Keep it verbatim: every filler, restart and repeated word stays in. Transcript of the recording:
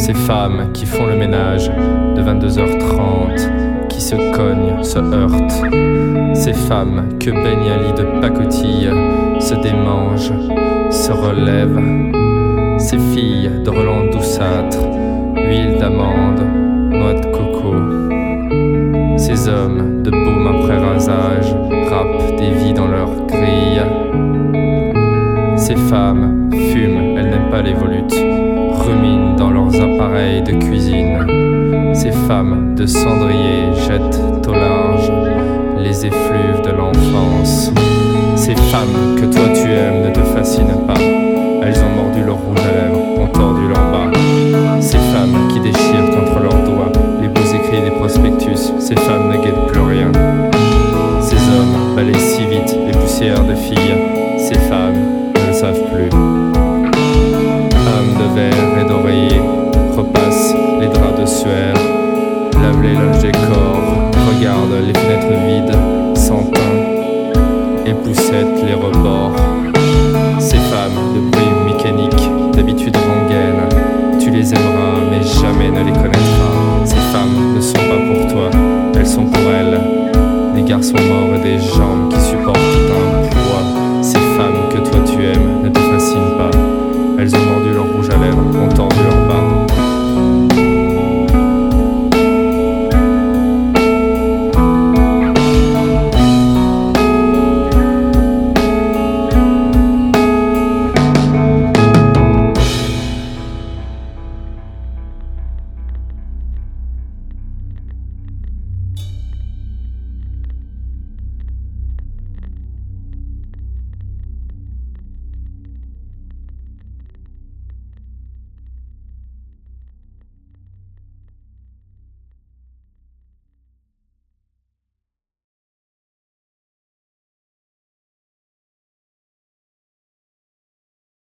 Ces femmes qui font le ménage de vingt-deux heures trente, qui se cognent, se heurtent. Ces femmes que Ben Ali de pacotille se démangent, se relèvent. Ces filles de Roland douceâtre, huile d'amande, noix de coco. Ces hommes de baume après rasage râpent des vies dans leur grille. Ces femmes fument, elles n'aiment pas les volutes, ruminent dans leurs appareils de cuisine. Ces femmes de cendrier jettent au large les effluves de l'enfance. Ces femmes que toi tu aimes ne te fascinent pas, elles ont mordu leur rouge à lèvres, ont tordu leur bas. Ces femmes qui déchirent entre leurs doigts les beaux écrits des prospectus, ces femmes ne guettent plus rien. Ces hommes balayent si vite les poussières de filles, ces femmes ne le savent plus. Hommes de verre et d'oreiller repassent les draps de suaire, lavent les linges des corps, regardent les fenêtres vides, sans teint, époussettent les rebords. Ces femmes de bruit mécanique, d'habitude rengaines, tu les aimeras mais jamais ne les connaîtras. Ces femmes ne sont pas pour toi, elles sont pour elles, des garçons morts et des gens